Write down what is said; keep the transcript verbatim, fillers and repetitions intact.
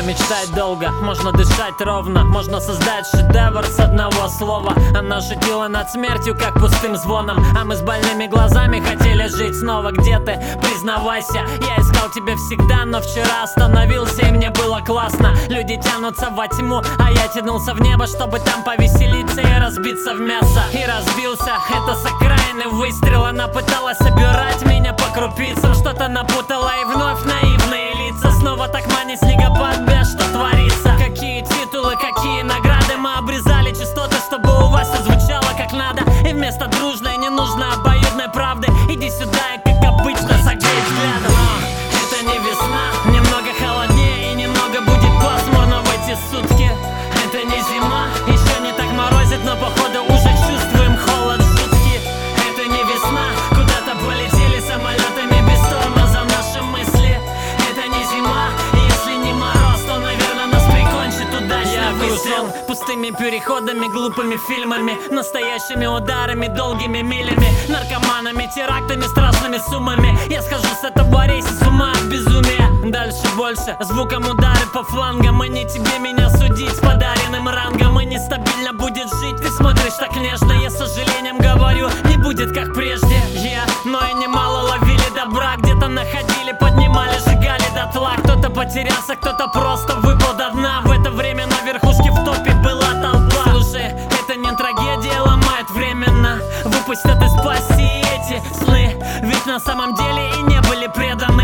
мечтать долго, можно дышать ровно, можно создать шедевр с одного слова. Она шутила над смертью, как пустым звоном, а мы с больными глазами хотели жить снова. Где ты? Признавайся, я искал тебя всегда, но вчера остановился и мне было классно. Люди тянутся во тьму, а я тянулся в небо, чтобы там повеселиться и разбиться в мясо. И разбился, это с окраины выстрел. Она пыталась собирать меня по крупицам, что-то напутала и вновь наивные лица. Снова так манит снегопад, бля, что творится? Какие титулы, какие награды? Мы обрезали частоты, чтобы у вас все звучало как надо. И вместо дружной не нужно обоюдной правды. Иди сюда и как обычно согрей взглядом. Но это не весна, немного холоднее и немного будет пасмурно в эти сутки. Это не зима, еще не так морозит, но походу уже чувствуем холод жуткий. Это не весна, куда-то полетели самолетами без тормоза наши мысли. Это не зима, и если не мороз, то, наверное, нас прикончит удачный выстрел. Пустыми переходами, глупыми фильмами, настоящими ударами, долгими милями, наркоманами, терактами, страшными суммами. Я схожу с этого рейса с ума от безумия. Дальше больше, звуком удары по флангам. И не тебе меня судить с подаренным рангом. И нестабильно будет жить, ты смотришь так нежно. Я с сожалением говорю, не будет как прежде. Yeah, но и немало ловили добра, где-то находили, поднимали, сжигали дотла. Кто-то потерялся, кто-то просто выпал до дна. В это время на верхушке в топе была толпа. Слушай, это не трагедия, ломает временно. Выпустят из пасти эти сны, ведь на самом деле и не были преданы.